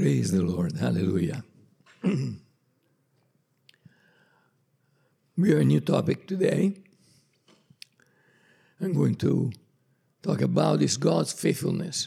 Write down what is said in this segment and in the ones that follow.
Praise the Lord. Hallelujah. We have a new topic today. I'm going to talk about is God's faithfulness.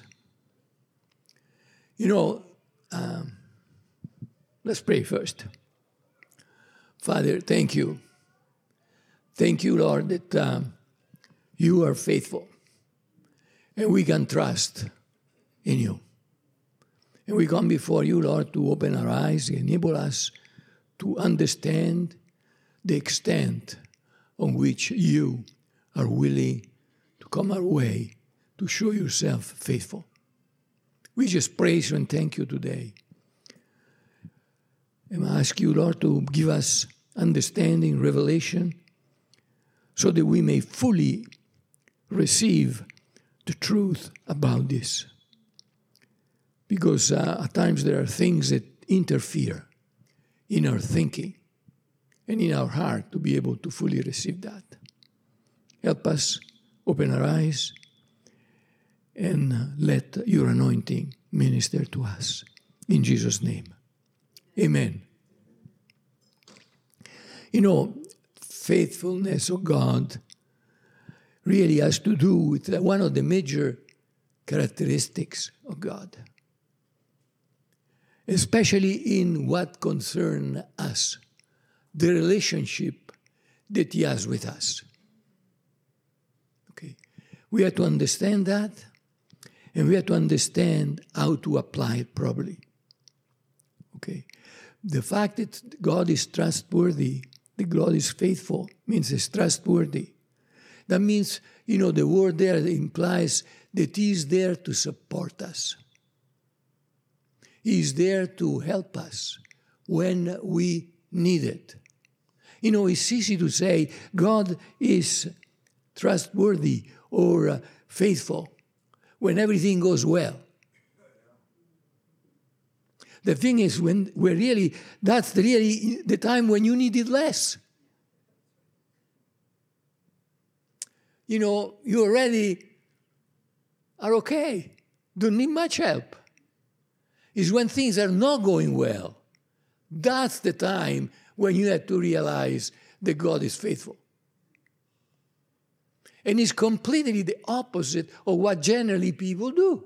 Let's pray first. Father, thank you. Thank you, Lord, that you are faithful. And we can trust in you. And we come before you, Lord, to open our eyes, enable us to understand the extent on which you are willing to come our way to show yourself faithful. We just praise you and thank you today. And I ask you, Lord, to give us understanding, revelation, so that we may fully receive the truth about this. Because at times there are things that interfere in our thinking and in our heart to be able to fully receive that. Help us open our eyes and let your anointing minister to us. In Jesus' name, amen. Faithfulness of God really has to do with one of the major characteristics of God, especially in what concerns us, the relationship that he has with us. Okay, we have to understand that, and we have to understand how to apply it properly. Okay, the fact that God is trustworthy, that God is faithful, means it's trustworthy. That means, the word there implies that he is there to support us. He is there to help us when we need it. It's easy to say God is trustworthy or faithful when everything goes well. The thing is, that's really the time when you need it less. You already are okay. Don't need much help. It's when things are not going well. That's the time when you have to realize that God is faithful. And it's completely the opposite of what generally people do.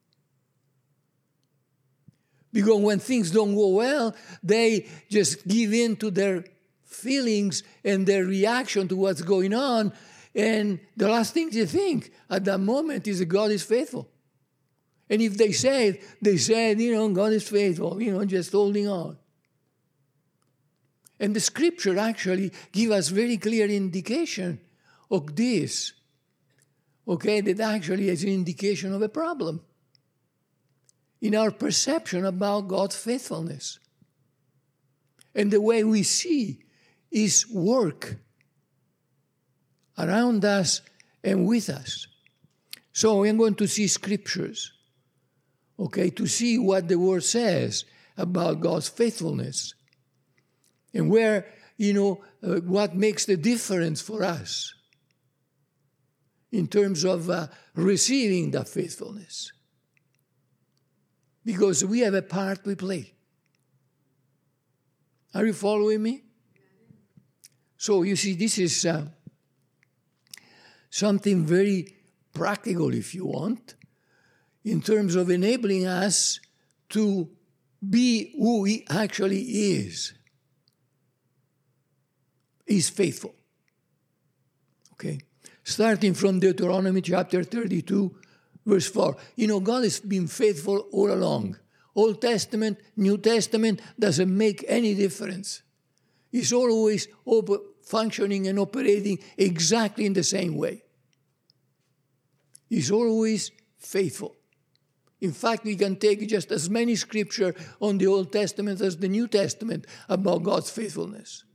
Because when things don't go well, they just give in to their feelings and their reaction to what's going on. And the last thing they think at that moment is that God is faithful. And if they said, God is faithful, just holding on. And the scripture actually gives us very clear indication of this. Okay, that actually is an indication of a problem in our perception about God's faithfulness and the way we see his work around us and with us. So we're going to see scriptures, okay, to see what the word says about God's faithfulness and where, what makes the difference for us in terms of receiving that faithfulness. Because we have a part we play. Are you following me? So you see, this is something very practical, if you want, in terms of enabling us to be who he actually is. He's faithful. Okay? Starting from Deuteronomy chapter 32, verse 4. God has been faithful all along. Old Testament, New Testament, doesn't make any difference. He's always functioning and operating exactly in the same way. He's always faithful. In fact, we can take just as many scripture on the Old Testament as the New Testament about God's faithfulness.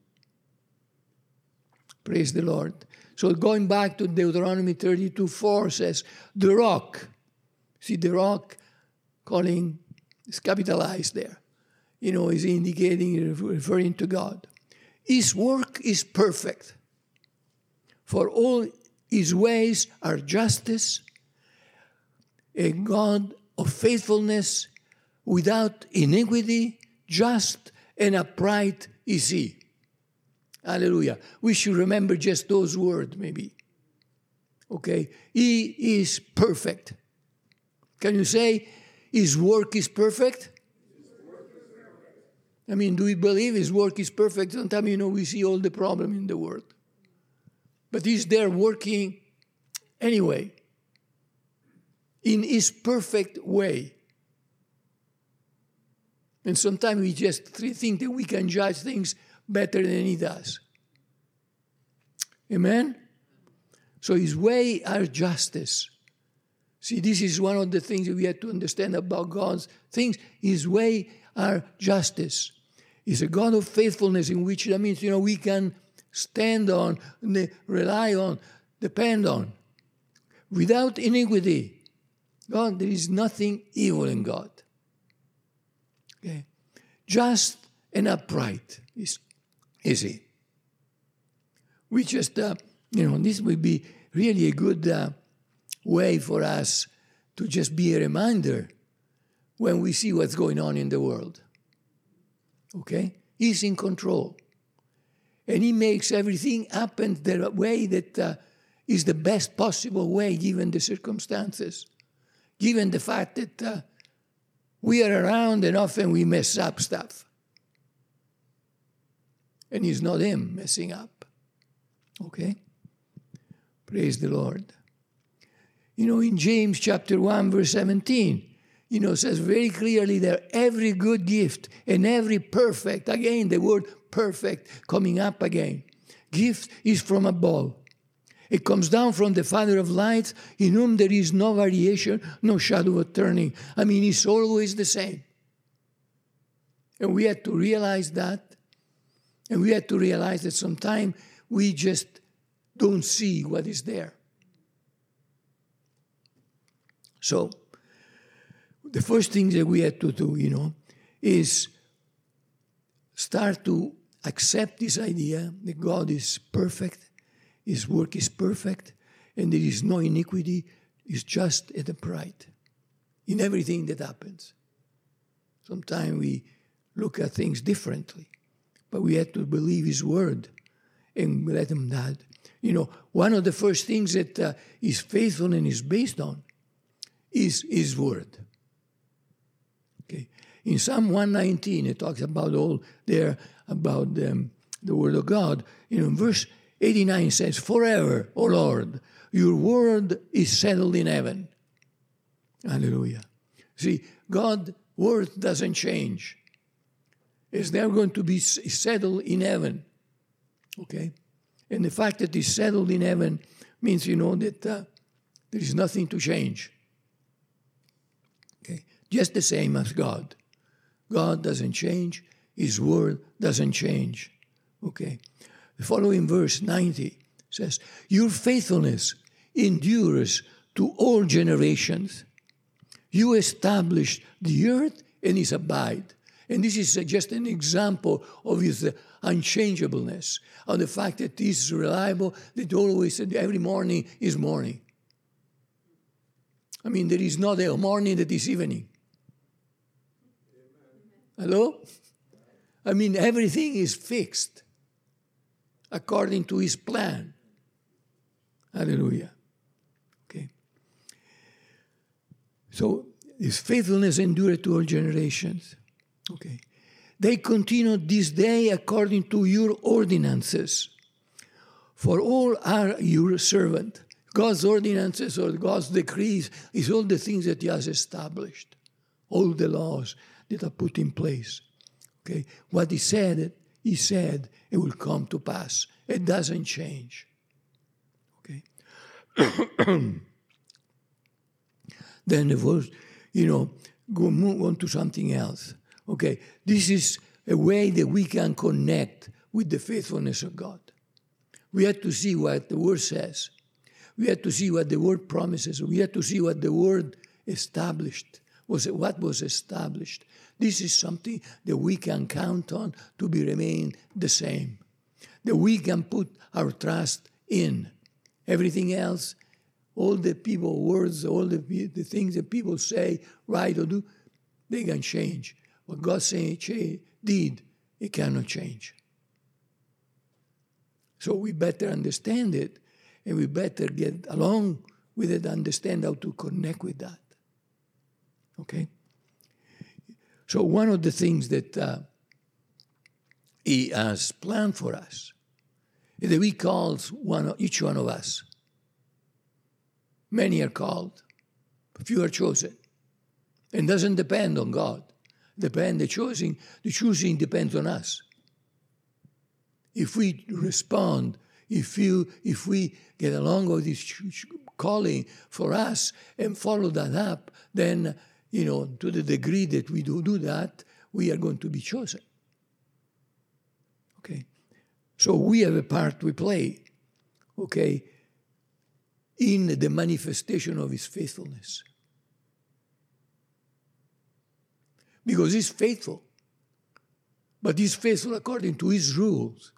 Praise the Lord. So going back to Deuteronomy 32:4 says, the rock. See, the rock calling is capitalized there. Is indicating, referring to God. His work is perfect. For all his ways are justice. A God of faithfulness without iniquity, just and upright is he. Hallelujah. We should remember just those words, maybe. Okay? He is perfect. Can you say his work is perfect? I mean, do we believe his work is perfect? Sometimes, we see all the problem in the world. But he's there working anyway, in his perfect way. And sometimes we just think that we can judge things better than he does. Amen? So his way are justice. See, this is one of the things that we have to understand about God's things. His way are justice. He's a God of faithfulness, in which that means, we can stand on, rely on, depend on. Without iniquity. God, there is nothing evil in God. Okay? Just and upright is he. We just, this would be really a good way for us to just be a reminder when we see what's going on in the world. Okay? He's in control. And he makes everything happen the way that is the best possible way, given the circumstances, given the fact that we are around and often we mess up stuff. And it's not him messing up. Okay? Praise the Lord. In James chapter 1, verse 17, says very clearly that every good gift and every perfect, again, the word perfect coming up again, gift is from above. It comes down from the Father of lights, in whom there is no variation, no shadow of turning. I mean, he's always the same. And we have to realize that. And we have to realize that sometimes we just don't see what is there. So, the first thing that we have to do, is start to accept this idea that God is perfect, his work is perfect, and there is no iniquity, it's just and upright in everything that happens. Sometimes we look at things differently, but we have to believe his word and let him that. One of the first things that is faithful and is based on is his word. Okay. In Psalm 119, it talks about all there, about the word of God. Verse 89 says, "Forever, O Lord, your word is settled in heaven." Hallelujah. See, God's word doesn't change. It's never going to be settled in heaven. Okay? And the fact that it's settled in heaven means, that there is nothing to change. Okay? Just the same as God. God doesn't change. His word doesn't change. Okay? The following verse 90 says, "Your faithfulness endures to all generations. You established the earth and its abide." And this is just an example of his unchangeableness, of the fact that he's reliable, that always, every morning is morning. I mean, there is not a morning that is evening. Hello? I mean, everything is fixed according to his plan. Hallelujah. Okay. So, his faithfulness endured to all generations. Okay. They continue this day according to your ordinances. For all are your servant. God's ordinances or God's decrees is all the things that he has established. All the laws that are put in place. Okay. What he said, it will come to pass. It doesn't change. Okay. Then the verse, move on to something else. Okay, this is a way that we can connect with the faithfulness of God. We have to see what the Word says. We have to see what the Word promises. We have to see what the Word established. What was established. This is something that we can count on to remain the same. That we can put our trust in. Everything else, all the people, words, all the things that people say, write or do, they can change. What God did, it cannot change. So we better understand it, and we better get along with it, understand how to connect with that. Okay? So one of the things that He has planned for us is that He calls each one of us. Many are called, few are chosen. And doesn't depend on God. The choosing depends on us. If we respond, if we get along with this calling for us and follow that up, then, to the degree that we do that, we are going to be chosen. Okay? So we have a part we play, okay, in the manifestation of His faithfulness. Because He's faithful, but He's faithful according to His rules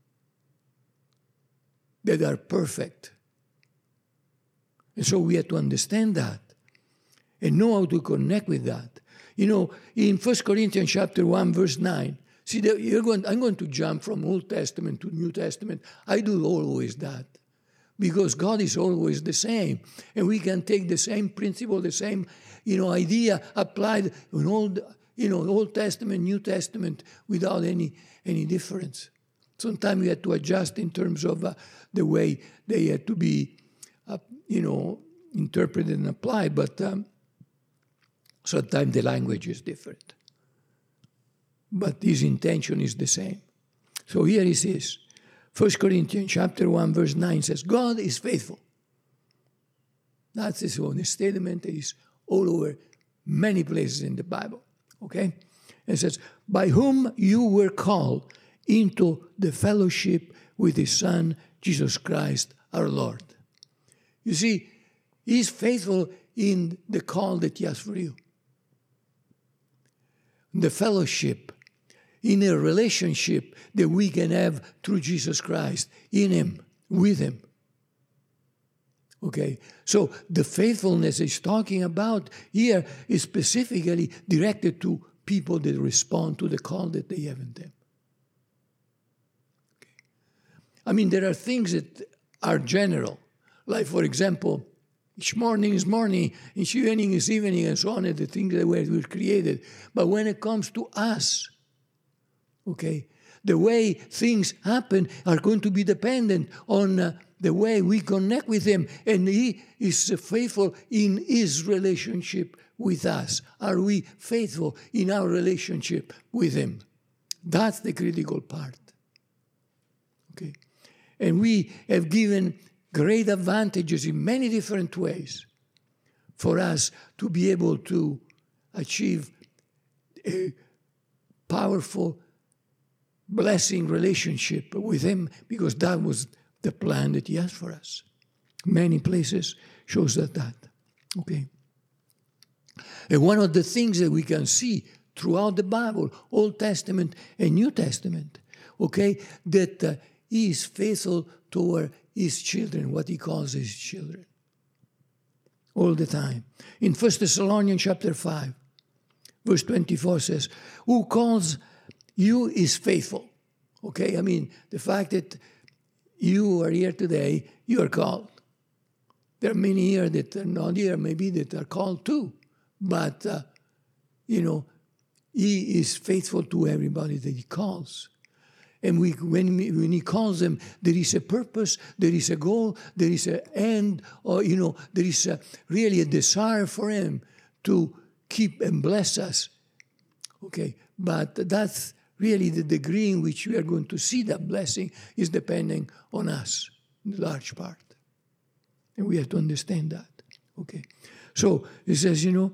that are perfect. And so we have to understand that and know how to connect with that. In 1 Corinthians chapter 1, verse 9, see, I'm going to jump from Old Testament to New Testament. I do always that because God is always the same. And we can take the same principle, the same idea applied in Old Testament, New Testament without any difference. Sometimes we have to adjust in terms of the way they have to be, interpreted and applied, but sometimes the language is different. But His intention is the same. So here it is. 1 Corinthians chapter 1, verse 9 says, God is faithful. That's His own statement. It is all over many places in the Bible. Okay? It says, by whom you were called into the fellowship with His Son, Jesus Christ, our Lord. You see, He's faithful in the call that He has for you. The fellowship, in a relationship that we can have through Jesus Christ, in Him, with Him. Okay, so the faithfulness He's talking about here is specifically directed to people that respond to the call that they have in them. Okay. I mean, there are things that are general, like, for example, each morning is morning, each evening is evening, and so on, and the things that were created. But when it comes to us, okay, the way things happen are going to be dependent on the way we connect with Him, and He is faithful in His relationship with us. Are we faithful in our relationship with Him? That's the critical part. Okay, and we have given great advantages in many different ways for us to be able to achieve a powerful blessing relationship with Him, because that was the plan that He has for us. Many places shows that. Okay. And one of the things that we can see throughout the Bible, Old Testament and New Testament, okay, that He is faithful toward His children, what He calls His children, all the time. In 1 Thessalonians chapter 5, verse 24 says, who calls you is faithful. Okay, I mean, the fact that you are here today, you are called. There are many here that are not here, maybe that are called too. But, He is faithful to everybody that He calls. And when He calls them, there is a purpose, there is a goal, there is an end, or, there is really a desire for Him to keep and bless us. Okay, but that's really the degree in which we are going to see that blessing is depending on us, in large part. And we have to understand that. Okay, so it says, 1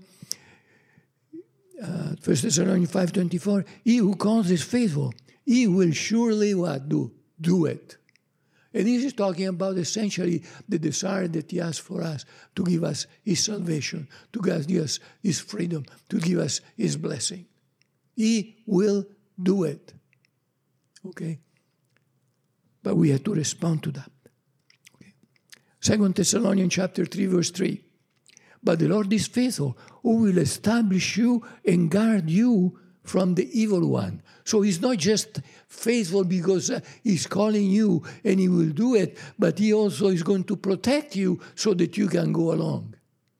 Thessalonians 5:24, He who calls is faithful. He will surely what? Do it. And this is talking about essentially the desire that He has for us to give us His salvation, to give us His freedom, to give us His blessing. He will do it. Okay? But we have to respond to that. Okay. 2 Thessalonians chapter 3, verse 3. But the Lord is faithful, who will establish you and guard you from the evil one. So he's not just faithful because he's calling you and he will do it, but he also is going to protect you so that you can go along.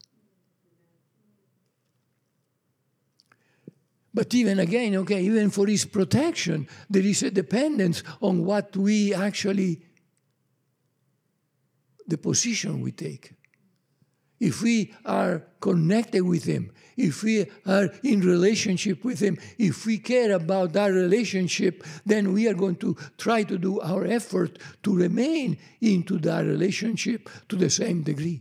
But even again, okay, even for his protection, there is a dependence on what we actually, the position we take. If we are connected with him, if we are in relationship with him, if we care about that relationship, then we are going to try to do our effort to remain into that relationship to the same degree.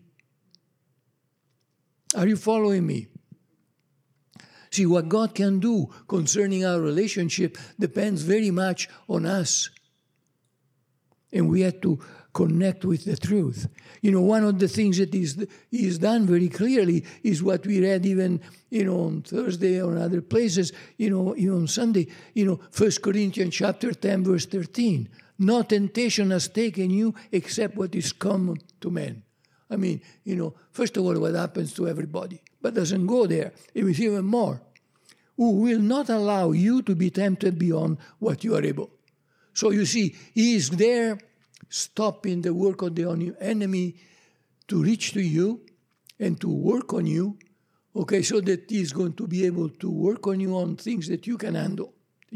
Are you following me? See, what God can do concerning our relationship depends very much on us. And we have to connect with the truth. You know, one of the things that is done very clearly is what we read even, on Thursday or other places, even on Sunday, 1 Corinthians chapter 10, verse 13. No temptation has taken you except what is common to men. I mean, first of all, what happens to everybody, but doesn't go there. It was even more. Who will not allow you to be tempted beyond what you are able. So you see, he is there stopping the work of the enemy to reach to you and to work on you, okay, so that he is going to be able to work on you on things that you can handle.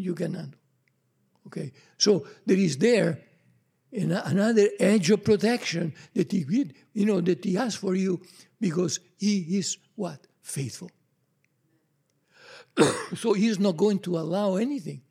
Okay, so there is there another edge of protection that he has for you because he is what? Faithful. So he's not going to allow anything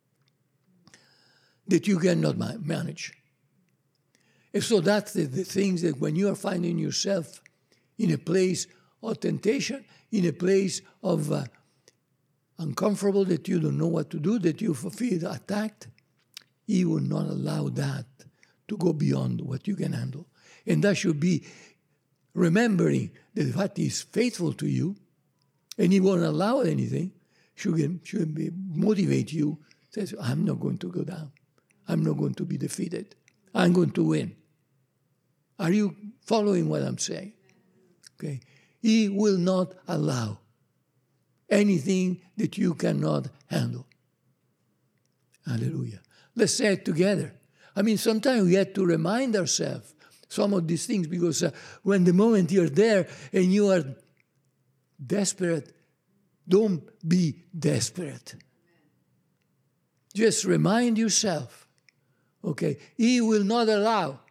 that you cannot manage. And so that's the things that when you are finding yourself in a place of temptation, in a place of uncomfortable, that you don't know what to do, that you feel attacked, he will not allow that to go beyond what you can handle. And that should be remembering that what is faithful to you, and he won't allow anything, should be motivate you. Says, I'm not going to go down. I'm not going to be defeated. I'm going to win. Are you following what I'm saying? Okay. He will not allow anything that you cannot handle. Hallelujah. Let's say it together. I mean, sometimes we have to remind ourselves some of these things because when the moment you're there and you are desperate, don't be desperate. Just remind yourself, okay, he will not allow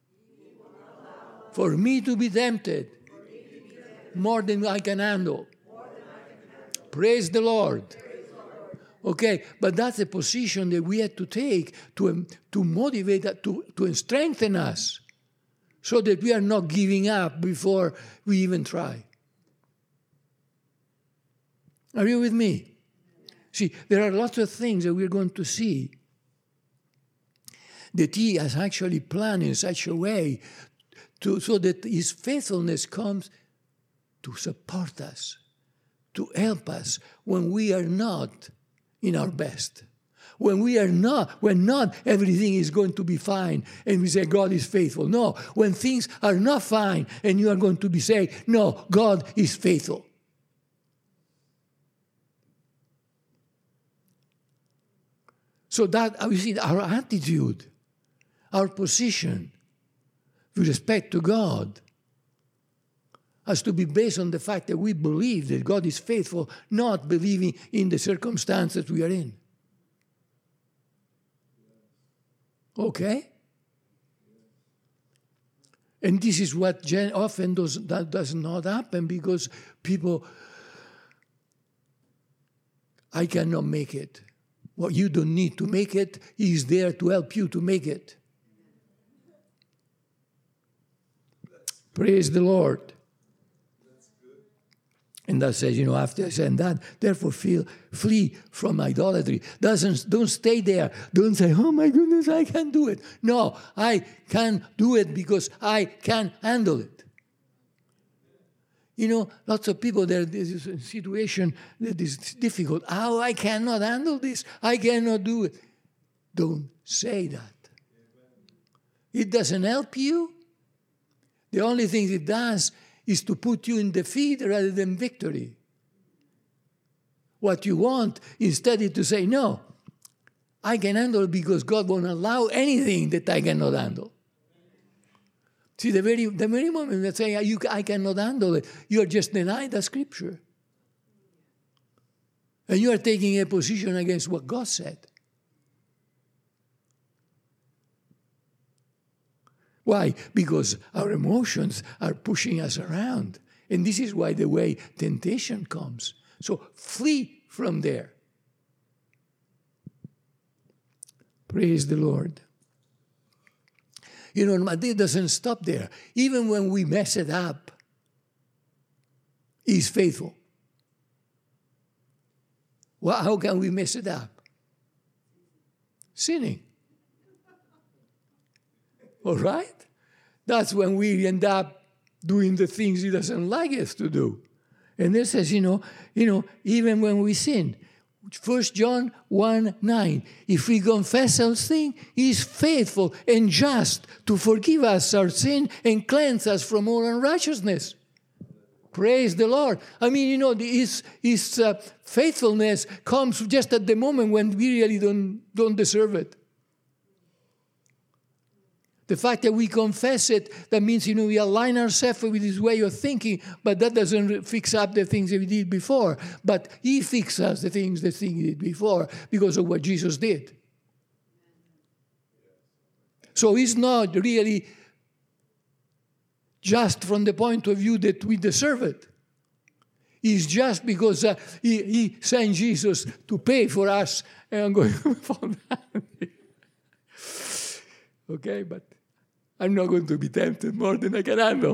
for me to be tempted more than I can handle. Praise the Lord. Okay, but that's a position that we have to take to motivate, to strengthen us so that we are not giving up before we even try. Are you with me? See, there are lots of things that we're going to see that he has actually planned in such a way so that his faithfulness comes to support us, to help us when we are not in our best. When not everything is going to be fine and we say God is faithful. No, when things are not fine and you are going to be saying, no, God is faithful. So that, you see, our attitude, our position with respect to God has to be based on the fact that we believe that God is faithful, not believing in the circumstances we are in. Okay? And this is what often does not happen because people, I cannot make it. Well, you don't need to make it. He is there to help you to make it. Praise the Lord. And that says, after I said that, therefore flee from idolatry. Don't stay there. Don't say, oh my goodness, I can't do it. No, I can do it because I can handle it. Lots of people, there is a situation that is difficult. Oh, I cannot handle this. I cannot do it. Don't say that. It doesn't help you. The only thing it does is to put you in defeat rather than victory. what you want, instead of to say, no, I can handle it because God won't allow anything that I cannot handle. See, the very moment that say I cannot handle it, you are just denying the Scripture. And you are taking a position against what God said. Why? Because our emotions are pushing us around. And this is why the way temptation comes. So flee from there. Praise the Lord. You know, but it doesn't stop there. Even when we mess it up, He's faithful. Well, how can we mess it up? Sinning. All right? That's when we end up doing the things He doesn't like us to do. And it says, even when we sin, 1 John 1:9, if we confess our sin, He is faithful and just to forgive us our sin and cleanse us from all unrighteousness. Praise the Lord. I mean, His faithfulness comes just at the moment when we really don't deserve it. The fact that we confess it, that means, we align ourselves with His way of thinking, but that doesn't fix up the things that we did before. But He fixes the things He did before because of what Jesus did. So He's not really just from the point of view that we deserve it. It's just because he sent Jesus to pay for us. And I'm going for that. Okay, but I'm not going to be tempted more than I can handle.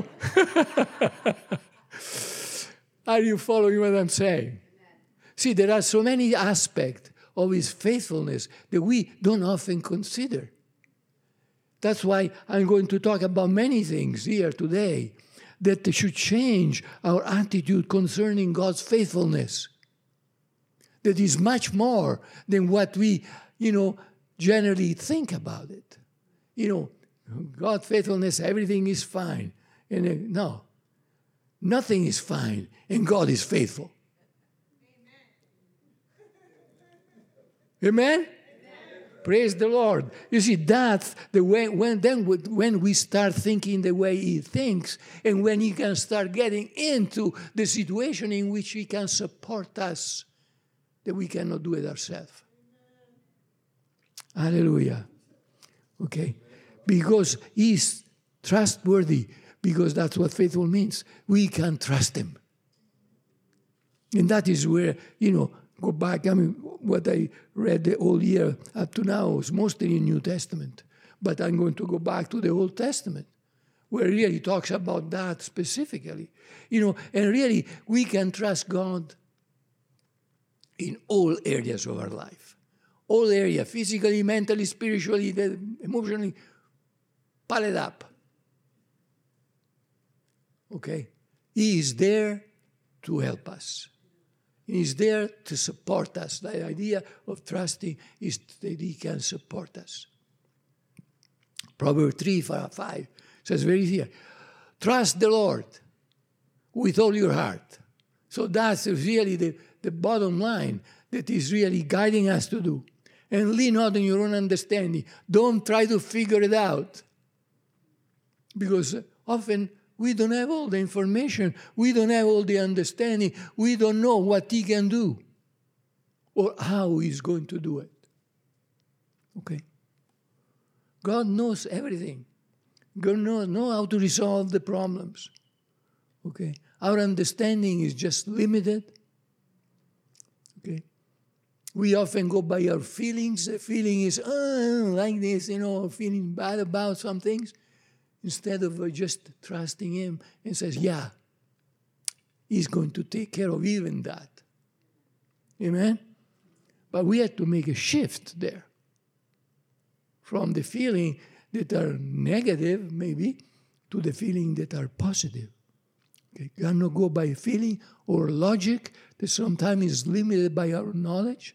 Are you following what I'm saying? See, there are so many aspects of His faithfulness that we don't often consider. That's why I'm going to talk about many things here today that should change our attitude concerning God's faithfulness. That is much more than what we, generally think about it. God's faithfulness, everything is fine. And no, nothing is fine, and God is faithful. Amen? Amen? Praise the Lord. You see, that's the way, when we start thinking the way He thinks, and when He can start getting into the situation in which He can support us, that we cannot do it ourselves. Hallelujah. Okay? Because He's trustworthy, because that's what faithful means. We can trust Him. And that is where, go back, what I read the whole year up to now is mostly in New Testament. But I'm going to go back to the Old Testament, where really talks about that specifically. And really, we can trust God in all areas of our life. All areas, physically, mentally, spiritually, emotionally, pile it up. Okay? He is there to help us. He is there to support us. The idea of trusting is that He can support us. Proverbs 3:5 says very clear, trust the Lord with all your heart. So that's really the bottom line that is really guiding us to do. And lean not on your own understanding. Don't try to figure it out. Because often we don't have all the information. We don't have all the understanding. We don't know what He can do or how He's going to do it. Okay? God knows everything. God knows how to resolve the problems. Okay? Our understanding is just limited. Okay? We often go by our feelings. The feeling is, like this, feeling bad about some things. Instead of just trusting Him and says, yeah, He's going to take care of even that. Amen? But we have to make a shift there. From the feeling that are negative, maybe, to the feeling that are positive. Okay? You cannot go by feeling or logic that sometimes is limited by our knowledge.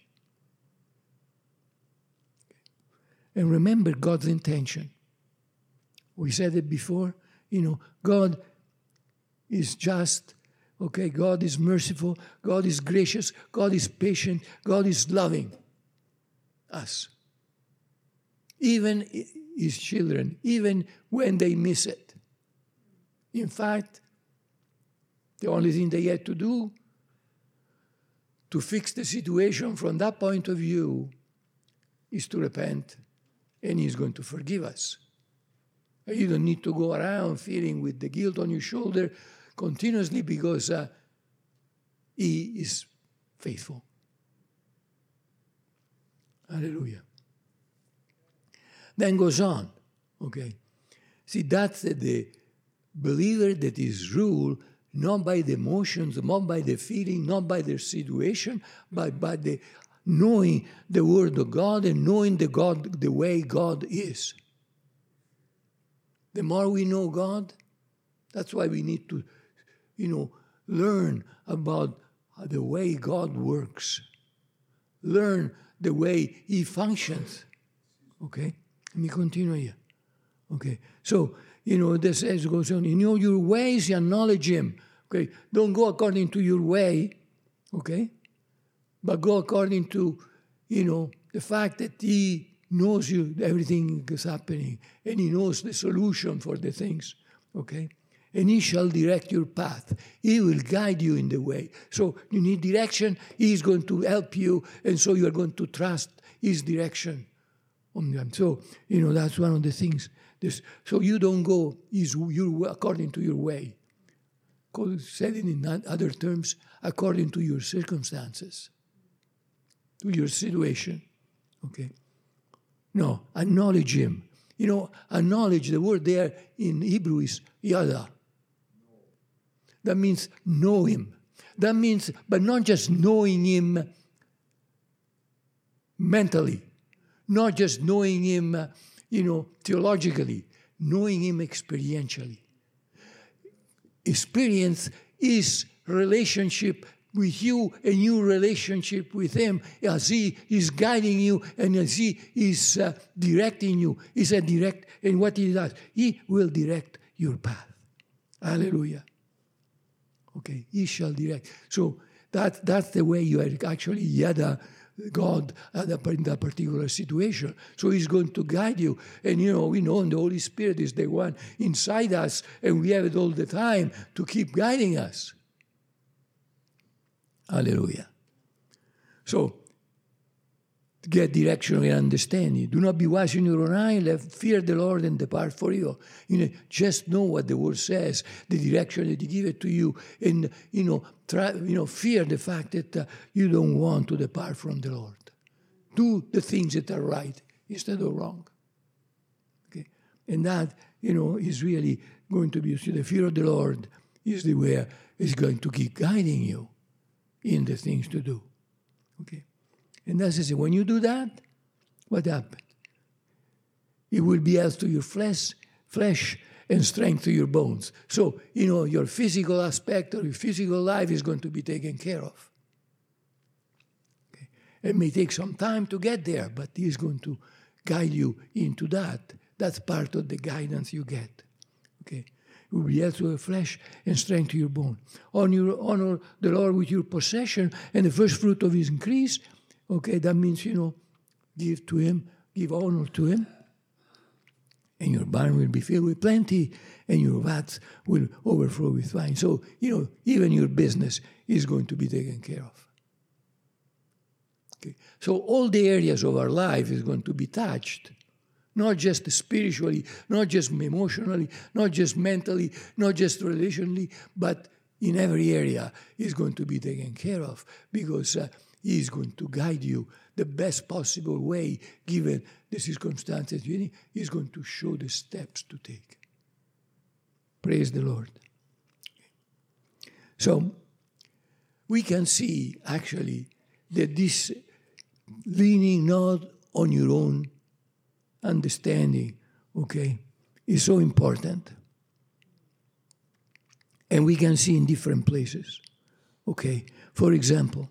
And remember God's intention. We said it before, God is just, Okay, God is merciful, God is gracious, God is patient, God is loving us. Even his children, even when they miss it. In fact, the only thing they had to do to fix the situation from that point of view is to repent, and he's going to forgive us. You don't need to go around feeling with the guilt on your shoulder continuously because he is faithful. Hallelujah. Then goes on, okay? See, that's the believer that is ruled not by the emotions, not by the feeling, not by their situation, but by the knowing the Word of God and knowing the way God is. The more we know God, that's why we need to, learn about the way God works. Learn the way he functions. Okay? Let me continue here. Okay? So, this as goes on. In all your ways, you acknowledge him. Okay? Don't go according to your way. Okay? But go according to, the fact that he knows you, everything is happening, and he knows the solution for the things, okay? And he shall direct your path. He will guide you in the way. So you need direction, he's going to help you, and so you're going to trust his direction on them. So, that's one of the things. So you don't go according to your way. Said it in other terms, according to your circumstances, to your situation, okay? No, acknowledge him. Acknowledge, the word there in Hebrew is yada. That means know him. That means, but not just knowing him mentally, not just knowing him, theologically, knowing him experientially. Experience is relationship with you, a new relationship with him as he is guiding you and as he is directing you. He's a direct, and what he does, he will direct your path. Hallelujah. Okay, he shall direct. So that's the way you are actually yada God in that particular situation. So he's going to guide you. And we know the Holy Spirit is the one inside us, and we have it all the time to keep guiding us. Hallelujah. So, to get direction and understanding. Do not be wise in your own eye, fear the Lord and depart for you. Just know what the word says, the direction that he gives it to you, and fear the fact that you don't want to depart from the Lord. Do the things that are right instead of wrong. Okay, and that is really going to be. So the fear of the Lord is the way is going to keep guiding you in the things to do. Okay. And that's it. When you do that, what happens? It will be health to your flesh and strength to your bones. So, your physical aspect or your physical life is going to be taken care of. Okay. It may take some time to get there, but he is going to guide you into that. That's part of the guidance you get. Okay. It will be health to your flesh and strength to your bone. Honor the Lord with your possession and the first fruit of his increase. Okay, that means, give to him, give honor to him. And your barn will be filled with plenty, and your vats will overflow with wine. So, even your business is going to be taken care of. Okay. So all the areas of our life is going to be touched. Not just spiritually, not just emotionally, not just mentally, not just relationally, but in every area is going to be taken care of because he is going to guide you the best possible way, given the circumstances you need. He's going to show the steps to take. Praise the Lord. So we can see actually that this leaning not on your own understanding, okay, is so important. And we can see in different places, okay. For example,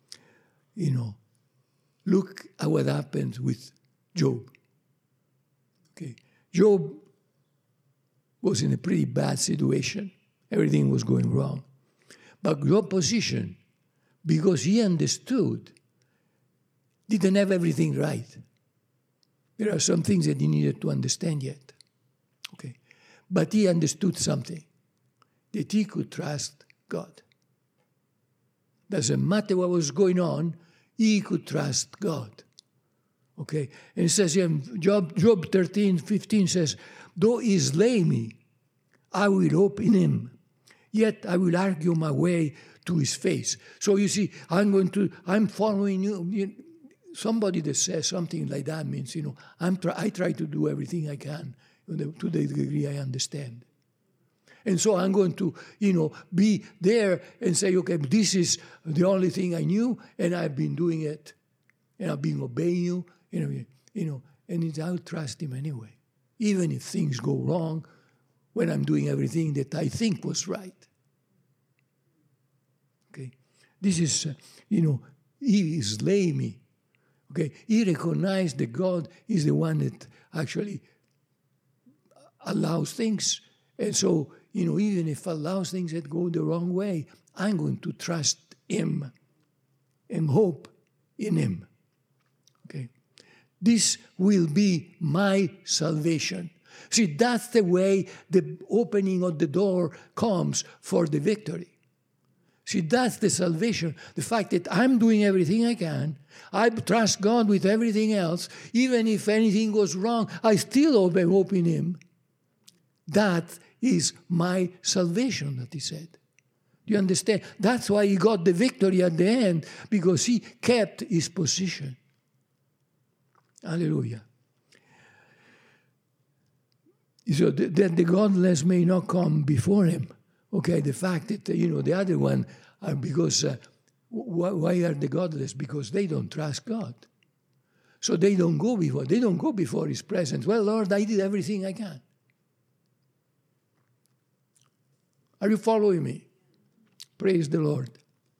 look at what happened with Job. Okay, Job was in a pretty bad situation. Everything was going wrong. But Job's position, because he understood, didn't have everything right. There are some things that he needed to understand yet. Okay. But he understood something, that he could trust God. Doesn't matter what was going on, he could trust God. Okay. And it says here, Job 13:15 says, though he slay me, I will hope in him. Yet I will argue my way to his face. So you see, I'm following you. Somebody that says something like that means, I try to do everything I can to the degree I understand. And so I'm going to, be there and say, okay, this is the only thing I knew, and I've been doing it, and I've been obeying you, and I'll trust him anyway, even if things go wrong when I'm doing everything that I think was right. Okay, this is, he slay me. Okay, he recognized that God is the one that actually allows things, and so, even if allows things that go the wrong way, I'm going to trust him and hope in him. Okay, this will be my salvation. See, that's the way the opening of the door comes for the victory. See, that's the salvation. The fact that I'm doing everything I can. I trust God with everything else. Even if anything goes wrong, I still hope in him. That is my salvation, that he said. Do you understand? That's why he got the victory at the end, because he kept his position. Hallelujah. So that the godless may not come before him. Okay, the fact that, the other one, because why are the godless? Because they don't trust God. So they don't go before his presence. Well, Lord, I did everything I can. Are you following me? Praise the Lord.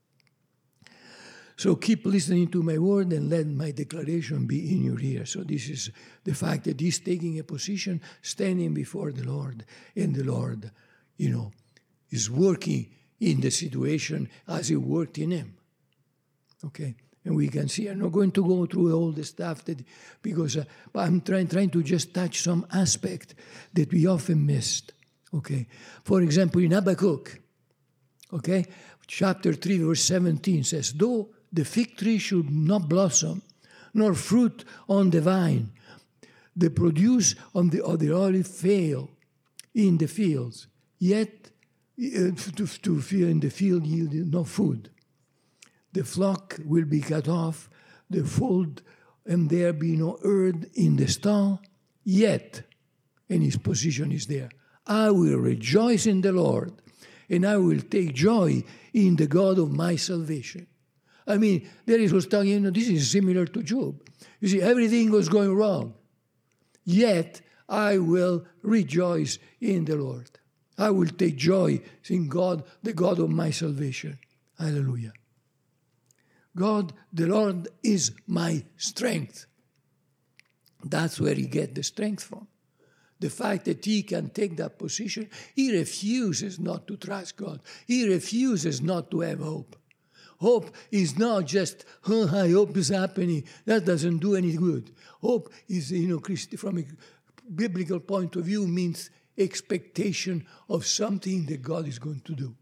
So keep listening to my word and let my declaration be in your ear. So this is the fact that he's taking a position, standing before the Lord, and the Lord, is working in the situation as he worked in him. Okay? And we can see, I'm not going to go through all the stuff because I'm trying to just touch some aspect that we often missed. Okay? For example, in Habakkuk, okay, chapter 3, verse 17 says, though the fig tree should not blossom, nor fruit on the vine, the produce of the olive fail in the fields, yet to fear in the field yielded no food. The flock will be cut off, the fold, and there be no herd in the stall, yet, and his position is there, I will rejoice in the Lord, and I will take joy in the God of my salvation. I mean, there is was talking, this is similar to Job. You see, everything was going wrong, yet I will rejoice in the Lord. I will take joy in God, the God of my salvation. Hallelujah. God, the Lord, is my strength. That's where he gets the strength from. The fact that he can take that position, he refuses not to trust God. He refuses not to have hope. Hope is not just, I hope it's happening. That doesn't do any good. Hope is, from a biblical point of view, means expectation of something that God is going to do.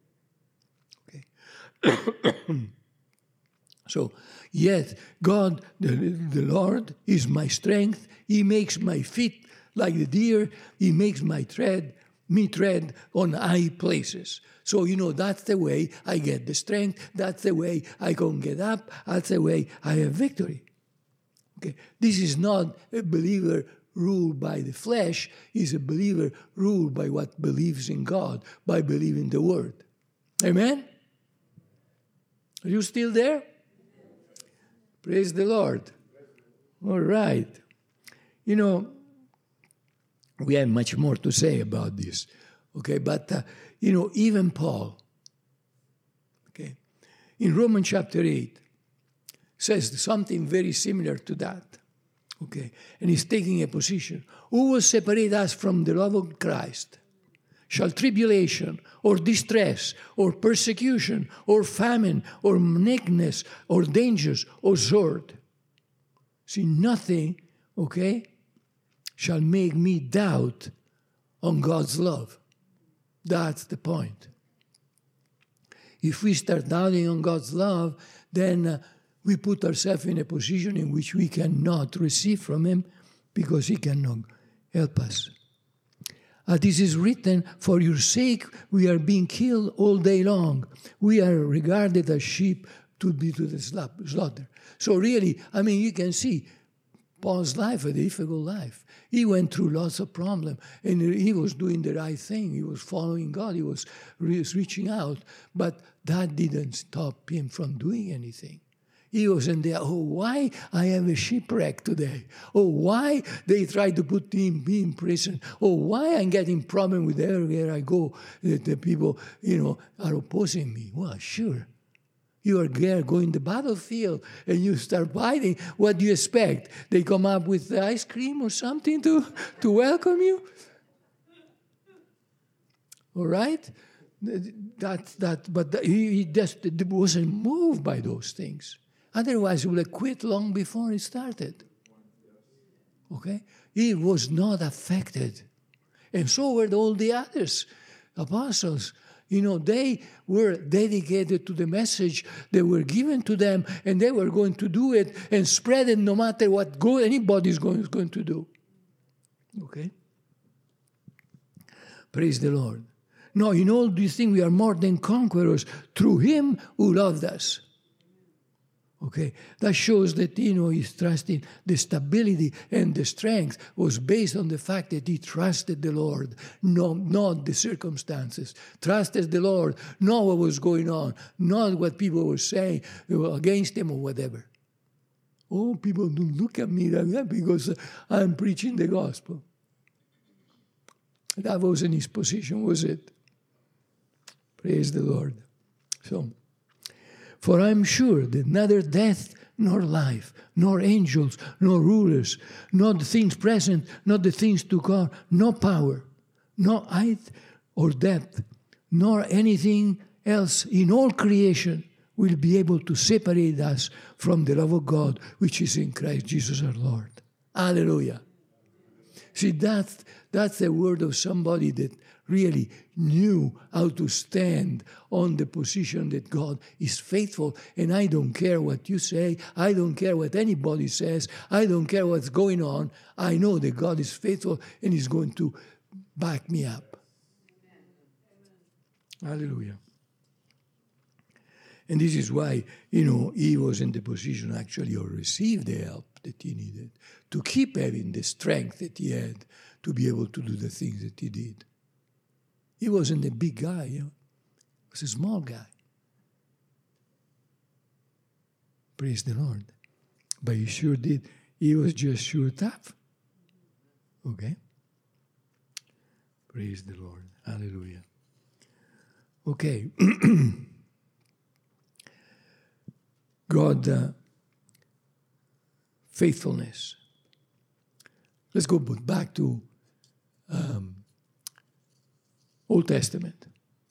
Okay. So, yet God, the Lord, is my strength. He makes my feet like the deer. He makes me tread on high places. So, that's the way I get the strength. That's the way I can get up. That's the way I have victory. Okay. This is not a believer ruled by the flesh. He's a believer ruled by what believes in God, by believing the Word. Amen? Are you still there? Praise the Lord. All right. We have much more to say about this. Okay, but, even Paul, okay, in Romans chapter 8, says something very similar to that. Okay, and he's taking a position. Who will separate us from the love of Christ? shall tribulation, or distress, or persecution, or famine, or nakedness, or dangers, or sword. See, nothing, okay, shall make me doubt on God's love. That's the point. If we start doubting on God's love, then we put ourselves in a position in which we cannot receive from Him because He cannot help us. This is written, for your sake we are being killed all day long. We are regarded as sheep to be to the slaughter. So really, I mean, you can see Paul's life, a difficult life. He went through lots of problems, and he was doing the right thing. He was following God. He was reaching out. But that didn't stop him from doing anything. He was in there, oh, why I have a shipwreck today? Oh, why they try to put me in prison? Oh, why I'm getting problem with everywhere I go? The people, are opposing me. Well, sure. You are there going to the battlefield and you start fighting. What do you expect? They come up with ice cream or something to welcome you? All right? But he just wasn't moved by those things. Otherwise, he would have quit long before he started. Okay? He was not affected. And so were all the others, apostles. They were dedicated to the message that were given to them, and they were going to do it and spread it no matter what anybody's going to do. Okay? Praise the Lord. No, in all these things we are more than conquerors through Him who loved us. Okay, that shows that, his trust in the stability and the strength was based on the fact that he trusted the Lord, not the circumstances. Trusted the Lord, not what was going on, not what people were saying against him or whatever. Oh, people don't look at me like that because I'm preaching the gospel. That wasn't his position, was it? Praise the Lord. So, for I am sure that neither death nor life, nor angels, nor rulers, nor the things present, nor the things to come, no power, no height or depth, nor anything else in all creation will be able to separate us from the love of God, which is in Christ Jesus our Lord. Hallelujah. See, that's the word of somebody that really knew how to stand on the position that God is faithful. And I don't care what you say. I don't care what anybody says. I don't care what's going on. I know that God is faithful and He's going to back me up. Amen. Hallelujah. And this is why, he was in the position actually to receive the help that he needed, to keep having the strength that he had to be able to do the things that he did. He wasn't a big guy, he was a small guy. Praise the Lord. But he sure did. He was just sure tough. Okay? Praise the Lord. Hallelujah. Okay. God, faithfulness. Let's go back to Old Testament.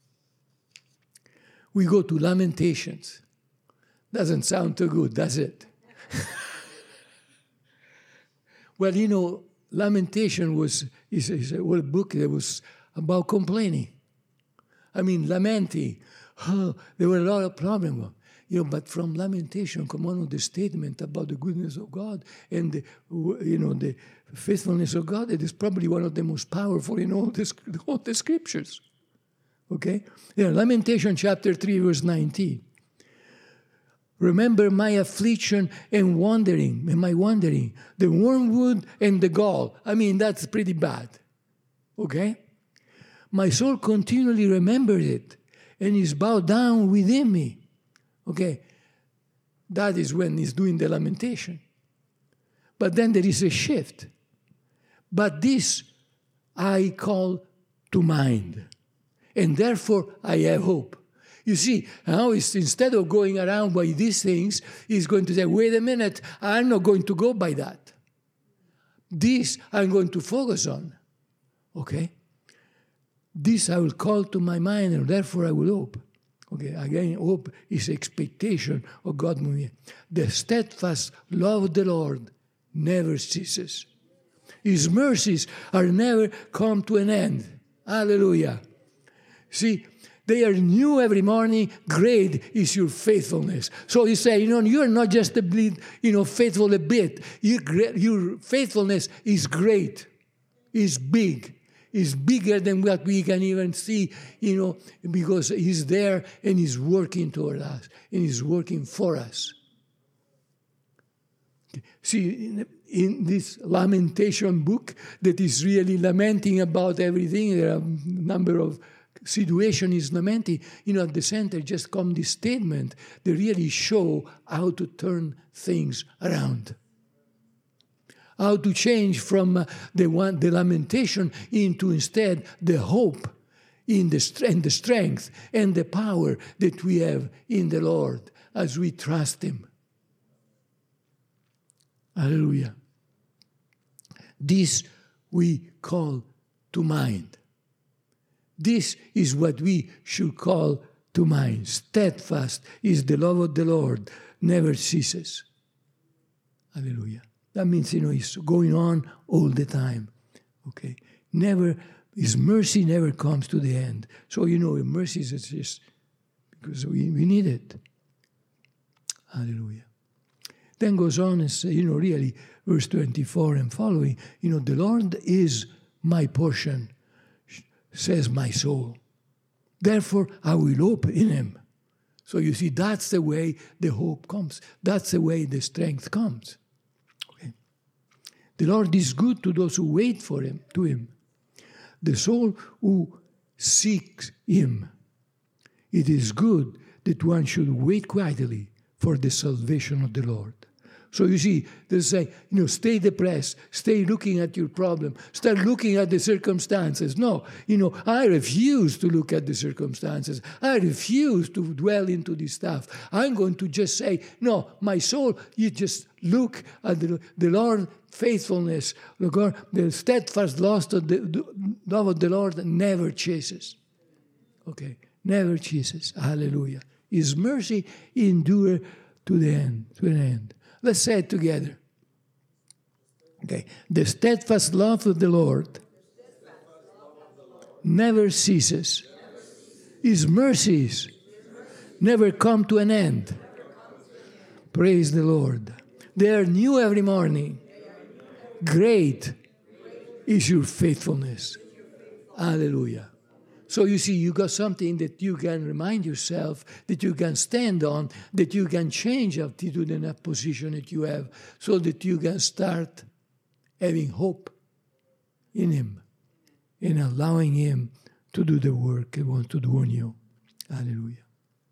We go to Lamentations. Doesn't sound too good, does it? Well, Lamentation is a whole book that was about complaining. I mean, lamenting. Oh, there were a lot of problems. But from Lamentation come one of the statement about the goodness of God and the faithfulness of God. It is probably one of the most powerful in all the scriptures. Okay? Lamentation chapter 3, verse 19. Remember my affliction and my wandering, the wormwood and the gall. I mean, that's pretty bad. Okay? My soul continually remembers it and is bowed down within me. Okay, that is when he's doing the lamentation. But then there is a shift. But this I call to mind, and therefore I have hope. You see, now instead of going around by these things, he's going to say, wait a minute, I'm not going to go by that. This I'm going to focus on. Okay? This I will call to my mind, and therefore I will hope. Okay, again, hope is expectation of God moving. The steadfast love of the Lord never ceases. His mercies are never come to an end. Hallelujah. See, they are new every morning. Great is your faithfulness. So you say, you're not just faithful a bit. Your faithfulness is great, is big, is bigger than what we can even see, because He's there and He's working toward us and He's working for us. See, in this lamentation book that is really lamenting about everything, there are a number of situations is lamenting, at the center just come this statement that really show how to turn things around. How to change from the lamentation into instead the hope in the strength and the power that we have in the Lord as we trust Him. Hallelujah. This we call to mind. This is what we should call to mind. Steadfast is the love of the Lord, never ceases. Hallelujah. That means, it's going on all the time. Okay? His mercy never comes to the end. So, mercy is just because we need it. Hallelujah. Then goes on and says, really, verse 24 and following, the Lord is my portion, says my soul. Therefore, I will hope in Him. So you see, that's the way the hope comes. That's the way the strength comes. Okay. The Lord is good to those who wait for Him, to Him. The soul who seeks Him. It is good that one should wait quietly for the salvation of the Lord. So you see, they say, stay depressed, stay looking at your problem, start looking at the circumstances. No, I refuse to look at the circumstances. I refuse to dwell into this stuff. I'm going to just say, no, my soul, you just look at the Lord's faithfulness. The steadfast love of the Lord never chases. Okay, never chases. Hallelujah. His mercy endure to the end, to an end. Let's say it together. Okay. The steadfast love of the Lord never ceases. His mercies never come to an end. Praise the Lord. They are new every morning. Great is your faithfulness. Hallelujah. So you see, you got something that you can remind yourself, that you can stand on, that you can change attitude in that position that you have, so that you can start having hope in Him and allowing Him to do the work He wants to do on you. Hallelujah.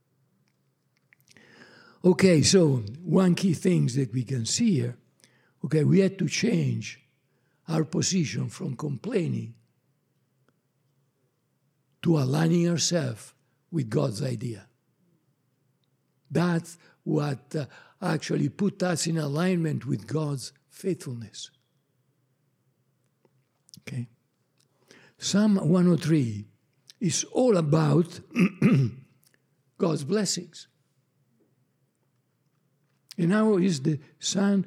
Okay, so one key thing that we can see here, okay, we had to change our position from complaining to aligning ourselves with God's idea. That's what actually put us in alignment with God's faithfulness. Okay? Psalm 103 is all about God's blessings. And now is the Psalm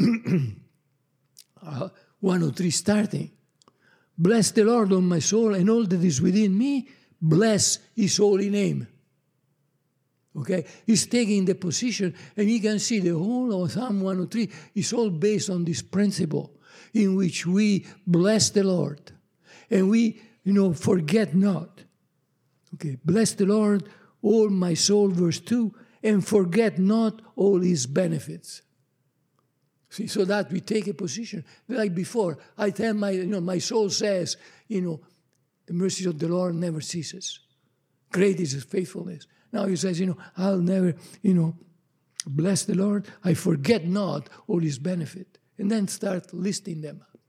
103 starting. Bless the Lord, O my soul, and all that is within me. Bless His holy name. Okay? He's taking the position, and you can see the whole of Psalm 103 is all based on this principle in which we bless the Lord. And we, forget not. Okay? Bless the Lord, all my soul, verse 2, and forget not all His benefits. See, so that we take a position. Like before, I tell my soul says, the mercy of the Lord never ceases. Great is His faithfulness. Now He says, I'll never, bless the Lord. I forget not all His benefit. And then start listing them up.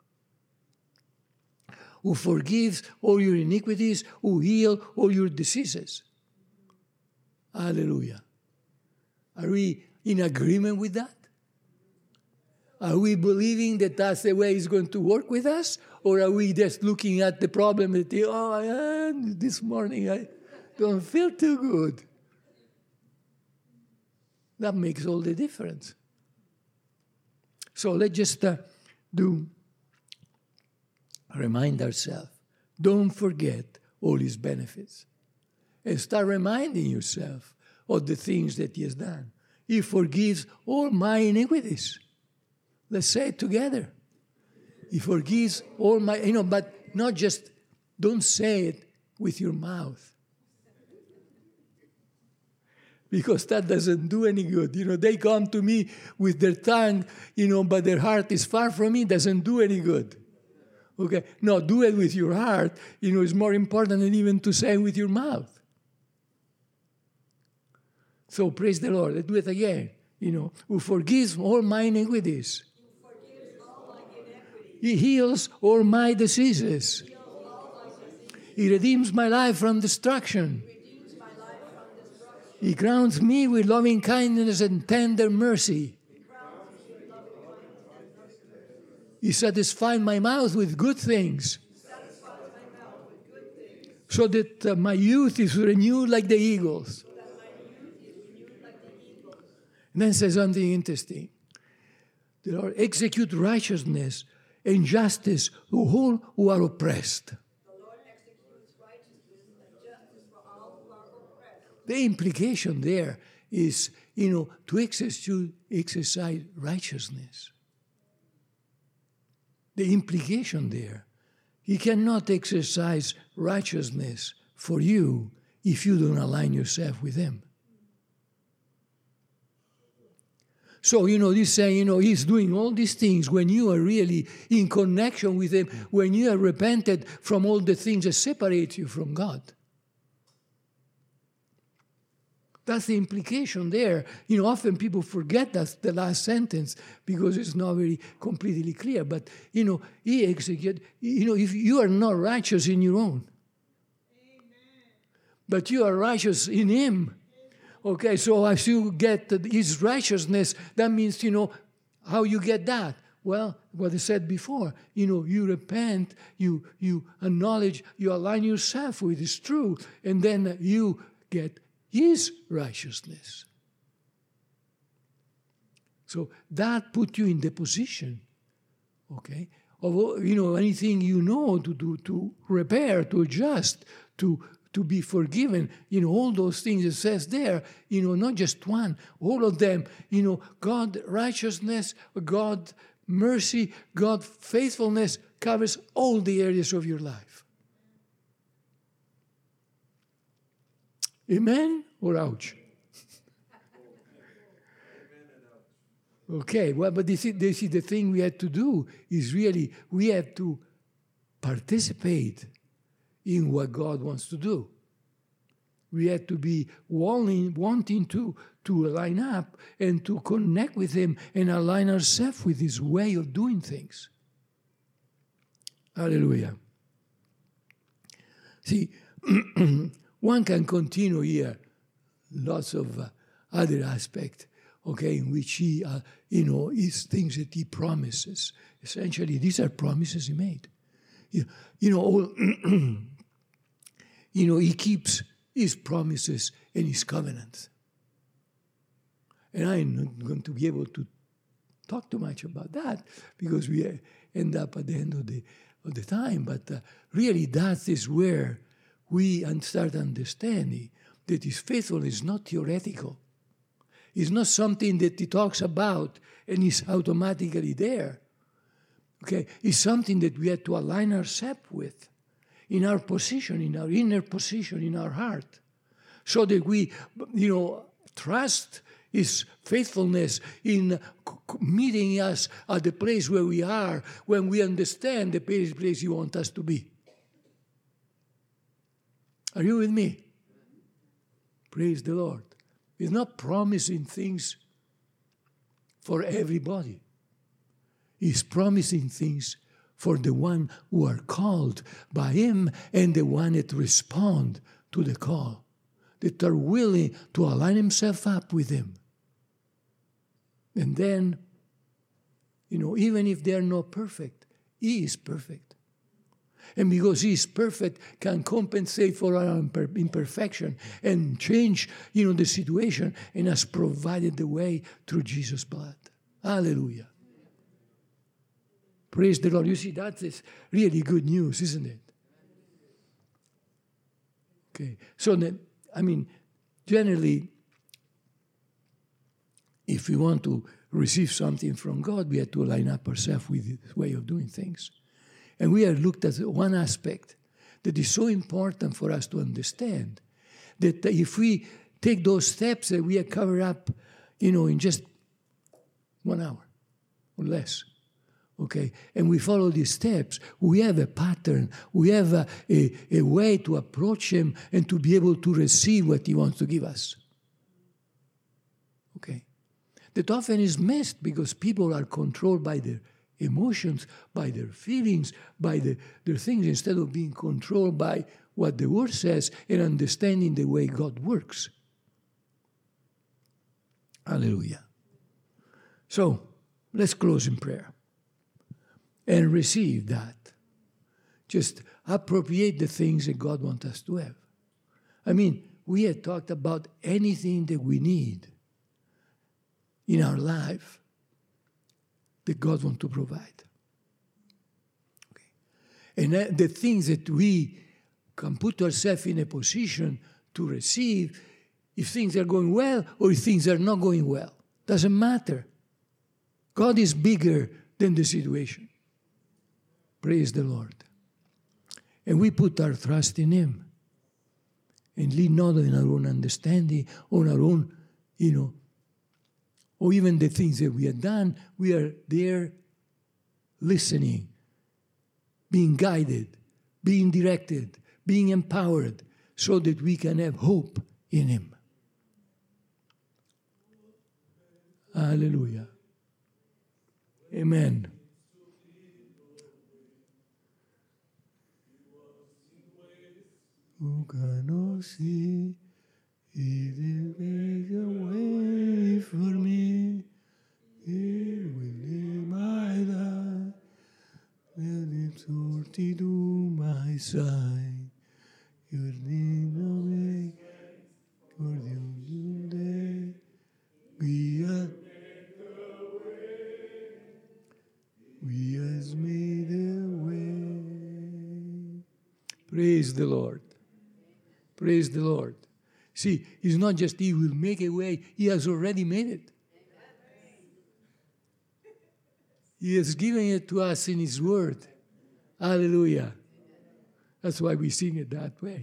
Who forgives all your iniquities, who heal all your diseases. Hallelujah. Are we in agreement with that? Are we believing that that's the way He's going to work with us? Or are we just looking at the problem and think, this morning I don't feel too good? That makes all the difference. So let's just remind ourselves. Don't forget all His benefits. And start reminding yourself of the things that He has done. He forgives all my iniquities. Let's say it together. He forgives all my, but not just, don't say it with your mouth. Because that doesn't do any good. They come to me with their tongue, but their heart is far from me, doesn't do any good. Okay? No, do it with your heart. It's more important than even to say it with your mouth. So praise the Lord. Let's do it again. Who forgives all my iniquities. He heals all my diseases. He redeems my life from destruction. He crowns me with loving kindness and tender mercy. He satisfies my mouth with good things, so that my youth is renewed like the eagles. And then says something interesting. The Lord execute righteousness and justice to all who are oppressed. The Lord executes righteousness and justice for all who are oppressed. The implication there is, to exercise righteousness. The implication there, He cannot exercise righteousness for you if you don't align yourself with Him. So, this saying, He's doing all these things when you are really in connection with Him, when you are repented from all the things that separate you from God. That's the implication there. Often people forget that's the last sentence because it's not very completely clear. But, He executes, if you are not righteous in your own, but you are righteous in Him. Okay, so as you get His righteousness, that means, how you get that? Well, what I said before, you repent, you acknowledge, you align yourself with His truth, and then you get His righteousness. So that put you in the position, okay, of, anything to do, to repair, to adjust, to be forgiven, all those things it says there, not just one, all of them, God righteousness, God mercy, God faithfulness covers all the areas of your life. Amen or ouch? Okay, well, but this is the thing we have to do, is really, we have to participate in what God wants to do. We have to be wanting to line up and to connect with Him and align ourselves with His way of doing things. Hallelujah. See, one can continue here, lots of other aspects, okay, in which He, is things that He promises. Essentially, these are promises He made. He keeps His promises and His covenants. And I'm not going to be able to talk too much about that because we end up at the end of the time. But really, that is where we start understanding that His faithfulness is not theoretical. It's not something that He talks about and is automatically there. Okay, it's something that we have to align ourselves with in our position, in our inner position, in our heart, so that we, trust His faithfulness in meeting us at the place where we are when we understand the place He wants us to be. Are you with me? Praise the Lord. He's not promising things for everybody. He's promising things for the one who are called by Him and the one that respond to the call, that are willing to align himself up with Him. And then, even if they are not perfect, He is perfect. And because He is perfect, can compensate for our imperfection and change, the situation, and has provided the way through Jesus' blood. Hallelujah. Praise the Lord. You see, that is really good news, isn't it? Okay. So, generally, if we want to receive something from God, we have to line up ourselves with His way of doing things. And we have looked at one aspect that is so important for us to understand, that if we take those steps that we have covered up, in just 1 hour or less, okay, and we follow these steps, we have a pattern, we have a way to approach Him and to be able to receive what He wants to give us. Okay. That often is missed because people are controlled by their emotions, by their feelings, by their things, instead of being controlled by what the Word says and understanding the way God works. Hallelujah. So, let's close in prayer and receive that. Just appropriate the things that God wants us to have. We had talked about anything that we need in our life that God wants to provide. Okay. And the things that we can put ourselves in a position to receive, if things are going well or if things are not going well, doesn't matter. God is bigger than the situation. Praise the Lord. And we put our trust in Him and lean not on our own understanding, on our own, or even the things that we have done. We are there listening, being guided, being directed, being empowered, so that we can have hope in Him. Hallelujah. Amen. Who cannot see? He will make a way for me. He will lead my life. Let Him sortie to my side. Your need no make for the new day. We has made a way. Praise the Lord. Praise the Lord. See, it's not just He will make a way, He has already made it. He has given it to us in His Word. Hallelujah. That's why we sing it that way.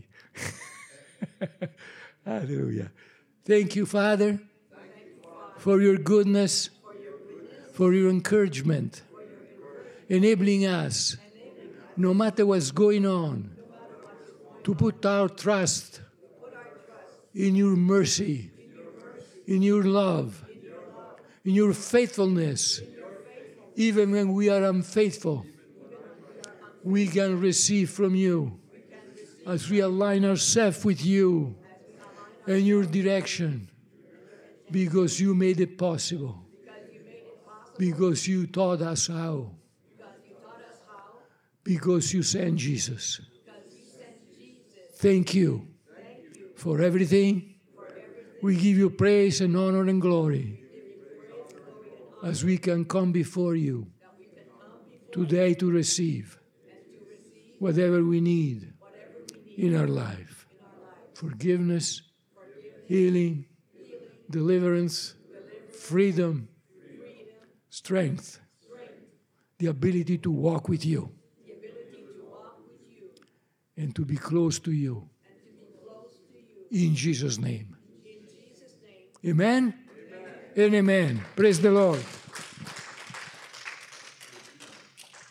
Hallelujah. Thank you, Father, for your goodness, for your encouragement, enabling us, no matter what's going on, to put our trust in your mercy, in your love, in your faithfulness. Even when we are unfaithful, we can receive from you as we align ourselves with you and your direction, because you made it possible, because you taught us how, because you sent Jesus. Thank you for everything. We give you praise and honor and glory as we can come before you today to receive whatever we need in our life. Forgiveness, healing, deliverance, freedom, strength, the ability to walk with you and to be close to you. In Jesus' name. Amen? Amen. And amen. Praise the Lord.